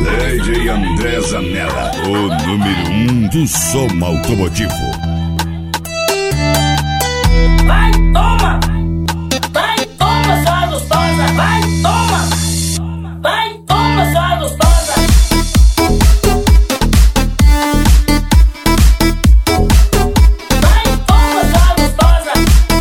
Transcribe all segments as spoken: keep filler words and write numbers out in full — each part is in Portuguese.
D J André Zanella, o número um do som automotivo. Vai, toma! Vai, toma, sua gostosa! Vai, toma! Vai, toma, sua gostosa! Vai, toma, sua gostosa!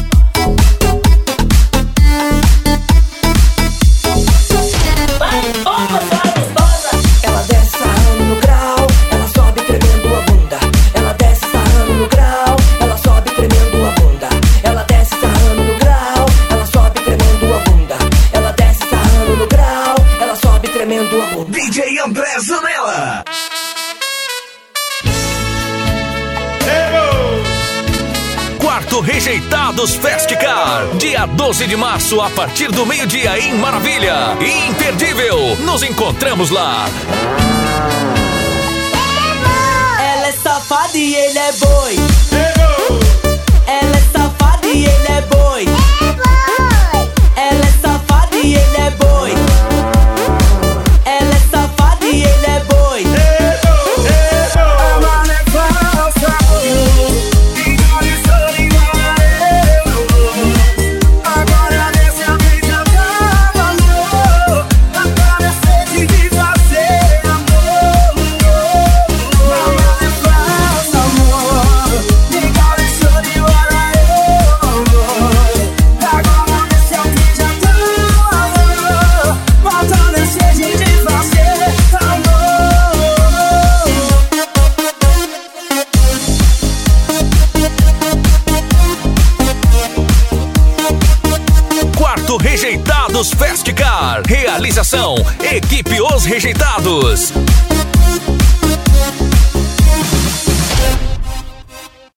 Vai, toma, sua gostosa! Ela desce sarrando no grau, ela sobe tremendo a bunda. Ela desce sarrando no grau, ela sobe tremendo a bunda. Ela desce sarrando no grau, ela sobe tremendo a bunda. Ela desce sarrando no grau, ela sobe tremendo a bunda. D J André Zanella. Quarto Rejeitados Festcar, dia doze de março, a partir do meio-dia em Maravilha. Imperdível, nos encontramos lá. Ela é safada e ele é boi. Ela é safada e ele é boi. Ela é safada e ele é boi. Ela é safada e ele é boi. Rejeitados Festcar. Realização: Equipe Os Rejeitados.